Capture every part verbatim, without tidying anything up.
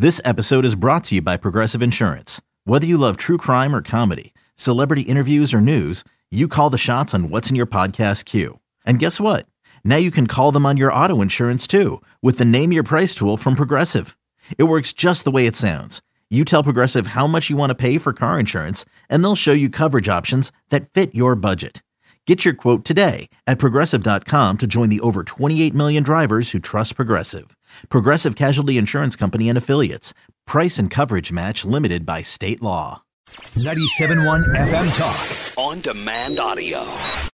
This episode is brought to you by Progressive Insurance. Whether you love true crime or comedy, celebrity interviews or news, you call the shots on what's in your podcast queue. And guess what? Now you can call them on your auto insurance too with the Name Your Price tool from Progressive. It works just the way it sounds. You tell Progressive how much you want to pay for car insurance, and they'll show you coverage options that fit your budget. Get your quote today at Progressive dot com to join the over twenty-eight million drivers who trust Progressive. Progressive Casualty Insurance Company and Affiliates. Price and coverage match limited by state law. ninety-seven point one F M Talk. On demand audio.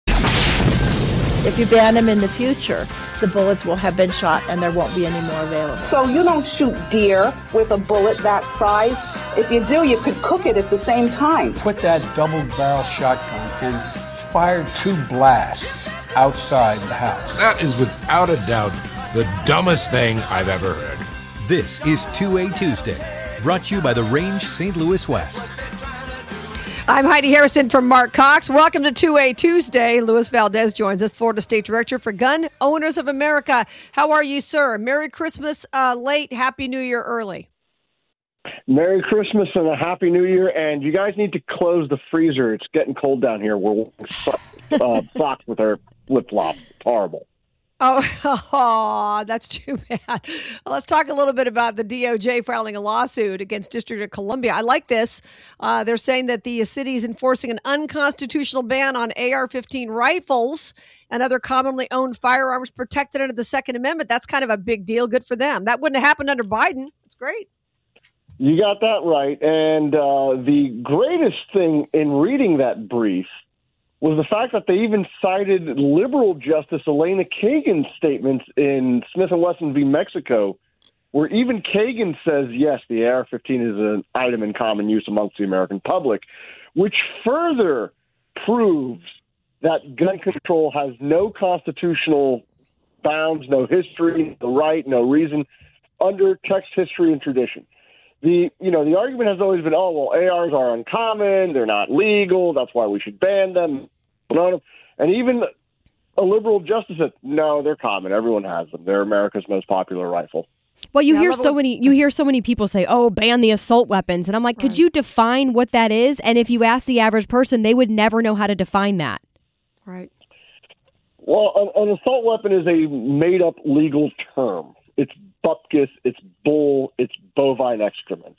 If you ban them in the future, the bullets will have been shot and there won't be any more available. So you don't shoot deer with a bullet that size. If you do, you could cook it at the same time. Put that double-barrel shotgun and fire two blasts outside the house. That is without a doubt the dumbest thing I've ever heard. This is two A Tuesday, brought to you by the Range Saint Louis West. I'm Heidi Harrison from Mark Cox. Welcome to two A Tuesday. Luis Valdez joins us, Florida State Director for Gun Owners of America. How are you, sir? Merry Christmas uh, late, Happy New Year early. Merry Christmas and a Happy New Year. And you guys need to close the freezer. It's getting cold down here. We're wearing so- uh, socks with our flip-flops. It's horrible. Oh, oh, that's too bad. Well, let's talk a little bit about the D O J filing a lawsuit against District of Columbia. I like this. Uh, they're saying that the city is enforcing an unconstitutional ban on A R fifteen rifles and other commonly owned firearms protected under the Second Amendment. That's kind of a big deal. Good for them. That wouldn't have happened under Biden. It's great. You got that right. And uh, the greatest thing in reading that brief was the fact that they even cited liberal Justice Elena Kagan's statements in Smith and Wesson v. Mexico, where even Kagan says, yes, the A R fifteen is an item in common use amongst the American public, which further proves that gun control has no constitutional bounds, no history, no right, no reason, under text, history, and tradition. The you know the argument has always been, oh well, A Rs are uncommon, they're not legal, that's why we should ban them. And even a liberal justice said, no, they're common, everyone has them. They're America's most popular rifle. Well, you yeah, hear so many you hear so many people say, oh, ban the assault weapons, and I'm like, right. Could you define what that is? And if you ask the average person, they would never know how to define that. Right. Well, an, an assault weapon is a made up legal term. It's bupkis, it's bull, it's bovine excrement.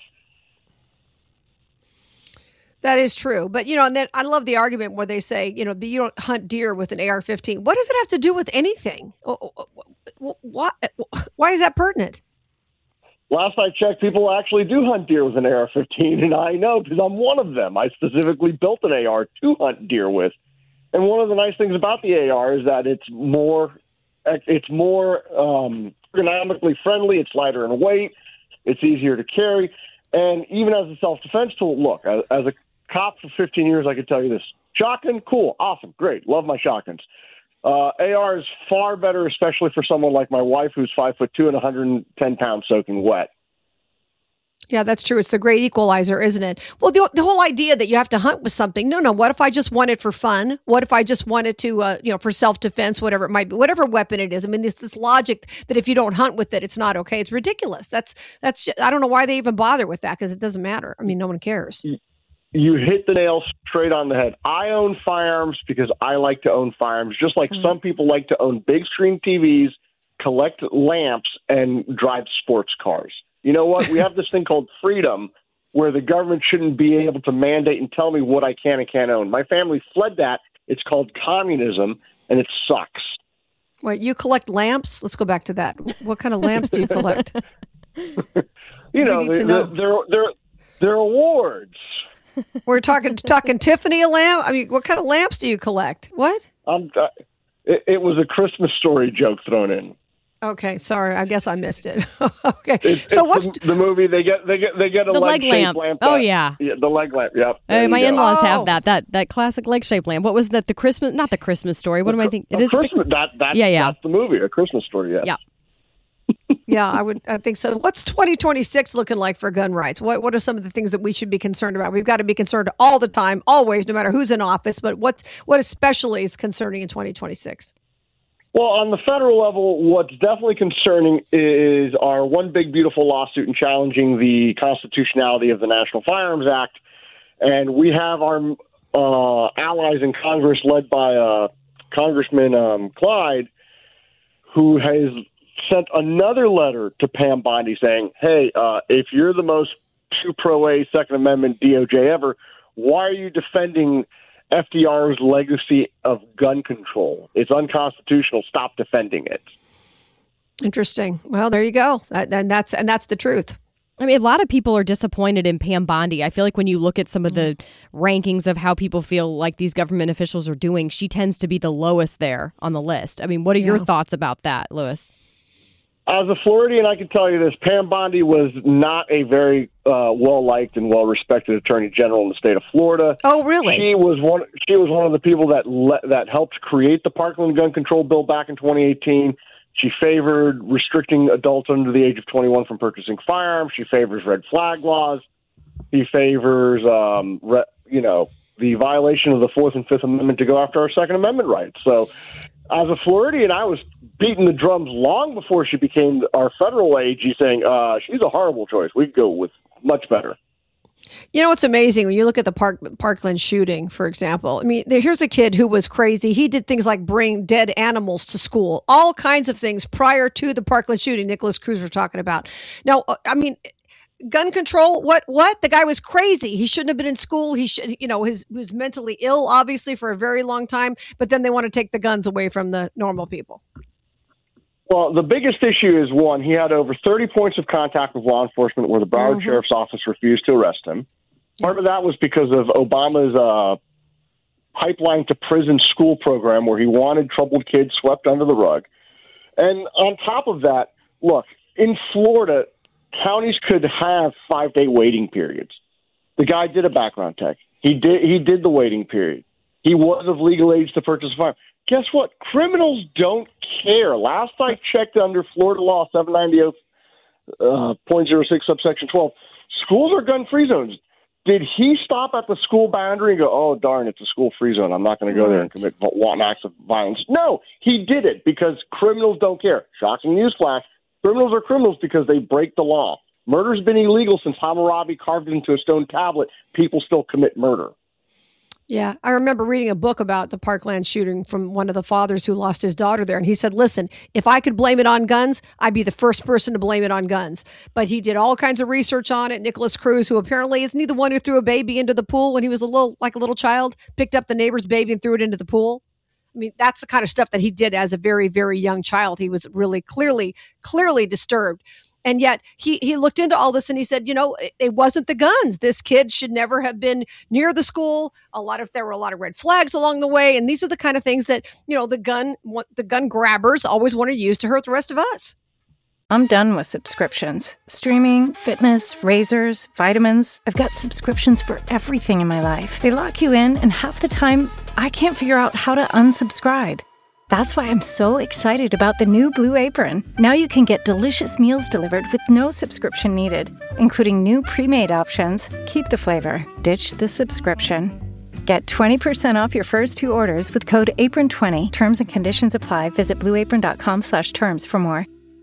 That is true. But, you know, and then I love the argument where they say, you know, you don't hunt deer with an A R fifteen. What does it have to do with anything? Why, why is that pertinent? Last I checked, people actually do hunt deer with an A R fifteen, and I know because I'm one of them. I specifically built an A R to hunt deer with. And one of the nice things about the A R is that it's more it's more um, ergonomically friendly. It's lighter in weight. It's easier to carry. And even as a self-defense tool, look, as, as a cop for fifteen years, I can tell you this. Shotgun, cool, awesome, great, love my shotguns. Uh, A R is far better, especially for someone like my wife who's five foot two and one hundred ten pounds soaking wet. Yeah, that's true. It's the great equalizer, isn't it? Well, the, the whole idea that you have to hunt with something. No, no. What if I just want it for fun? What if I just wanted to, uh, you know, for self-defense, whatever it might be, whatever weapon it is. I mean, this this logic that if you don't hunt with it, it's not okay. It's ridiculous. That's that's. Just, I don't know why they even bother with that because it doesn't matter. I mean, no one cares. You hit the nail straight on the head. I own firearms because I like to own firearms, just like mm-hmm. some people like to own big screen T Vs, collect lamps, and drive sports cars. You know what? We have this thing called freedom where the government shouldn't be able to mandate and tell me what I can and can't own. My family fled that. It's called communism, and it sucks. Wait, you collect lamps? Let's go back to that. What kind of lamps do you collect? you know, they, know. They're, they're, they're awards. We're talking talking Tiffany a lamp? I mean, what kind of lamps do you collect? What? Um, uh, it, it was a Christmas Story joke thrown in. Okay, sorry. I guess I missed it. okay, it's, so it's what's the, the movie? They get they get they get a the leg, leg lamp. lamp oh that, yeah. yeah, the leg lamp. Yep. Uh, my in-laws oh. have that that that classic leg shaped lamp. What was that? The Christmas? Not the Christmas Story. What the, am I thinking? It is Christmas. The, that that's, yeah, yeah. That's the movie. A Christmas Story. Yes. Yeah. yeah, I would. I think so. What's twenty twenty-six looking like for gun rights? What What are some of the things that we should be concerned about? We've got to be concerned all the time, always, no matter who's in office. But what's what especially is concerning in twenty twenty-six? Well, on the federal level, what's definitely concerning is our one big beautiful lawsuit in challenging the constitutionality of the National Firearms Act. And we have our uh, allies in Congress led by uh, Congressman um, Clyde, who has sent another letter to Pam Bondi saying, hey, uh, if you're the most too pro-A Second Amendment D O J ever, why are you defending F D R's legacy of gun control? It's unconstitutional. Stop defending it. Interesting. Well, there you go. That, and that's and that's the truth. I mean, a lot of people are disappointed in Pam Bondi. I feel like when you look at some of the rankings of how people feel like these government officials are doing, she tends to be the lowest there on the list. I mean, what are yeah. your thoughts about that, Lewis? As a Floridian, I can tell you this. Pam Bondi was not a very uh, well-liked and well-respected attorney general in the state of Florida. Oh, really? She was one She was one of the people that le- that helped create the Parkland gun control bill back in twenty eighteen. She favored restricting adults under the age of twenty-one from purchasing firearms. She favors red flag laws. She favors, um, re- you know, the violation of the Fourth and Fifth Amendment to go after our Second Amendment rights. So as a Floridian, I was beating the drums long before she became our federal A G, saying uh, she's a horrible choice. We'd go with much better. You know what's amazing when you look at the Park, Parkland shooting, for example? I mean, there, here's a kid who was crazy. He did things like bring dead animals to school, all kinds of things prior to the Parkland shooting Nicholas Cruz we're talking about. Now, I mean, gun control, what, what? The guy was crazy. He shouldn't have been in school. He should, you know, his, he was mentally ill, obviously, for a very long time. But then they want to take the guns away from the normal people. Well, the biggest issue is, one, he had over thirty points of contact with law enforcement where the Broward mm-hmm. Sheriff's Office refused to arrest him. Part of that was because of Obama's uh, pipeline to prison school program where he wanted troubled kids swept under the rug. And on top of that, look, in Florida, counties could have five-day waiting periods. The guy did a background check. He did, he did the waiting period. He was of legal age to purchase a firearm. Guess what? Criminals don't care. Last I checked under Florida law seven ninety point oh six subsection twelve, schools are gun-free zones. Did he stop at the school boundary and go, oh, darn, it's a school-free zone. I'm not going to go right. there and commit wanton acts of violence? No, he did it because criminals don't care. Shocking newsflash. Criminals are criminals because they break the law. Murder's been illegal since Hammurabi carved it into a stone tablet. People still commit murder. Yeah, I remember reading a book about the Parkland shooting from one of the fathers who lost his daughter there. And he said, listen, if I could blame it on guns, I'd be the first person to blame it on guns. But he did all kinds of research on it. Nicholas Cruz, who apparently isn't he the one who threw a baby into the pool when he was a little, like a little child, picked up the neighbor's baby and threw it into the pool? I mean, that's the kind of stuff that he did as a very, very young child. He was really clearly, clearly disturbed. And yet he he looked into all this and he said, you know, it, it wasn't the guns. This kid should never have been near the school. A lot of there were a lot of red flags along the way. And these are the kind of things that, you know, the gun the gun grabbers always want to use to hurt the rest of us. I'm done with subscriptions. Streaming, fitness, razors, vitamins. I've got subscriptions for everything in my life. They lock you in, and half the time, I can't figure out how to unsubscribe. That's why I'm so excited about the new Blue Apron. Now you can get delicious meals delivered with no subscription needed, including new pre-made options. Keep the flavor, ditch the subscription. Get twenty percent off your first two orders with code apron twenty. Terms and conditions apply. Visit blueapron.com slash terms for more.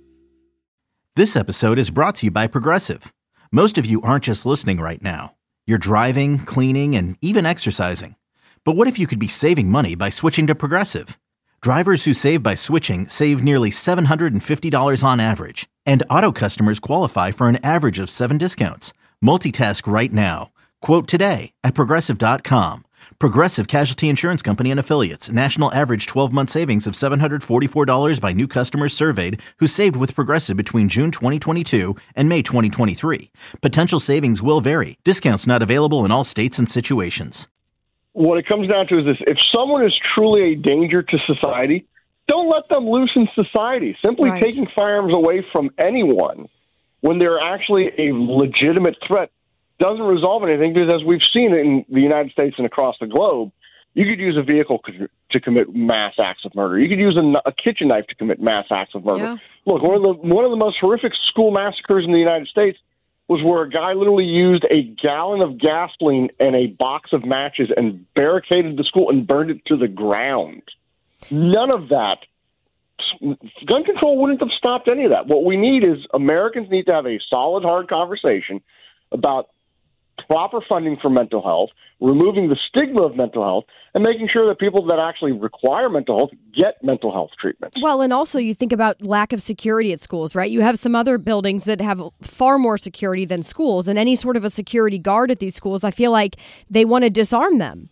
This episode is brought to you by Progressive. Most of you aren't just listening right now. You're driving, cleaning, and even exercising. But what if you could be saving money by switching to Progressive? Drivers who save by switching save nearly seven hundred fifty dollars on average. And auto customers qualify for an average of seven discounts. Multitask right now. Quote today at Progressive dot com. Progressive Casualty Insurance Company and Affiliates. National average twelve-month savings of seven hundred forty-four dollars by new customers surveyed who saved with Progressive between June twenty twenty-two and May twenty twenty-three. Potential savings will vary. Discounts not available in all states and situations. What it comes down to is this. If someone is truly a danger to society, don't let them loose in society. Simply right. taking firearms away from anyone when they're actually a legitimate threat doesn't resolve anything, because as we've seen in the United States and across the globe, you could use a vehicle to commit mass acts of murder. You could use a, a kitchen knife to commit mass acts of murder. Yeah. Look, one of the one of the most horrific school massacres in the United States was where a guy literally used a gallon of gasoline and a box of matches and barricaded the school and burned it to the ground. None of that Gun control wouldn't have stopped any of that. What we need is Americans need to have a solid, hard conversation about proper funding for mental health, removing the stigma of mental health, and making sure that people that actually require mental health get mental health treatment. Well, and also you think about lack of security at schools, right? You have some other buildings that have far more security than schools, and any sort of a security guard at these schools, I feel like they want to disarm them.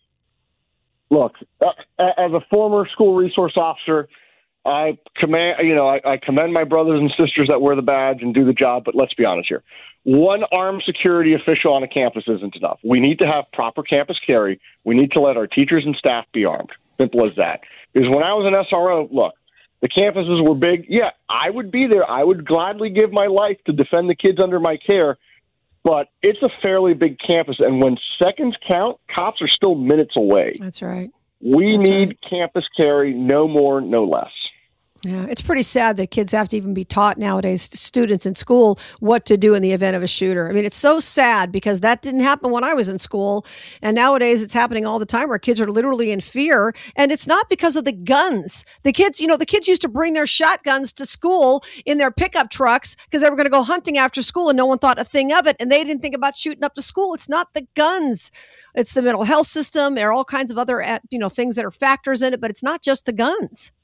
Look, uh, as a former school resource officer, I commend, you know, I, I commend my brothers and sisters that wear the badge and do the job, but let's be honest here. One armed security official on a campus isn't enough. We need to have proper campus carry. We need to let our teachers and staff be armed. Simple as that. Because when I was an S R O, look, the campuses were big. Yeah, I would be there. I would gladly give my life to defend the kids under my care. But it's a fairly big campus, and when seconds count, cops are still minutes away. That's right. We That's need right. campus carry, no more, no less. Yeah, it's pretty sad that kids have to even be taught nowadays, students in school, what to do in the event of a shooter. I mean, it's so sad because that didn't happen when I was in school. And nowadays it's happening all the time where kids are literally in fear. And it's not because of the guns. The kids, you know, the kids used to bring their shotguns to school in their pickup trucks because they were going to go hunting after school and no one thought a thing of it. And they didn't think about shooting up the school. It's not the guns. It's the mental health system. There are all kinds of other, you know, things that are factors in it, but it's not just the guns.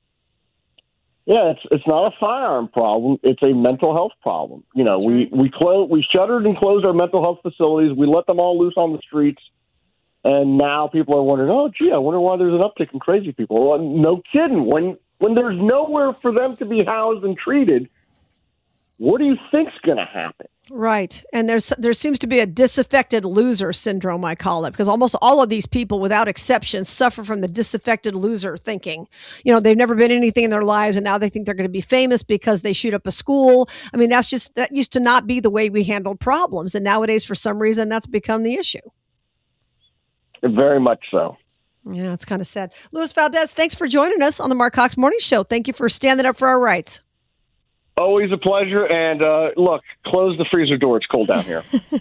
Yeah, it's it's not a firearm problem. It's a mental health problem. You know, That's we right. we clo- we shuttered and closed our mental health facilities. We let them all loose on the streets, and now people are wondering, oh, gee, I wonder why there's an uptick in crazy people. Well, no kidding. When when there's nowhere for them to be housed and treated, what do you think's going to happen? Right. And there's there seems to be a disaffected loser syndrome, I call it, because almost all of these people, without exception, suffer from the disaffected loser thinking. You know, they've never been anything in their lives, and now they think they're going to be famous because they shoot up a school. I mean, that's just, that used to not be the way we handled problems. And nowadays, for some reason, that's become the issue. Very much so. Yeah, it's kind of sad. Luis Valdez, thanks for joining us on the Mark Cox Morning Show. Thank you for standing up for our rights. Always a pleasure. And uh, look, close the freezer door. It's cold down here.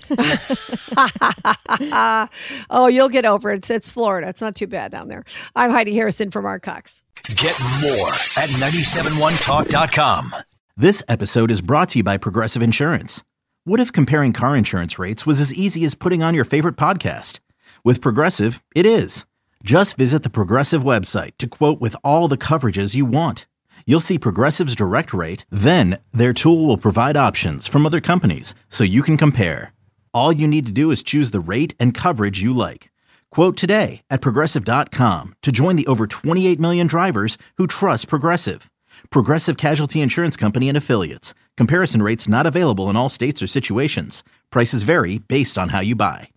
Oh, you'll get over it. It's, it's Florida. It's not too bad down there. I'm Heidi Harrison for Mark Cox. Get more at nine seven one talk dot com. This episode is brought to you by Progressive Insurance. What if comparing car insurance rates was as easy as putting on your favorite podcast? With Progressive, it is. Just visit the Progressive website to quote with all the coverages you want. You'll see Progressive's direct rate, then their tool will provide options from other companies so you can compare. All you need to do is choose the rate and coverage you like. Quote today at Progressive dot com to join the over twenty-eight million drivers who trust Progressive. Progressive Casualty Insurance Company and Affiliates. Comparison rates not available in all states or situations. Prices vary based on how you buy.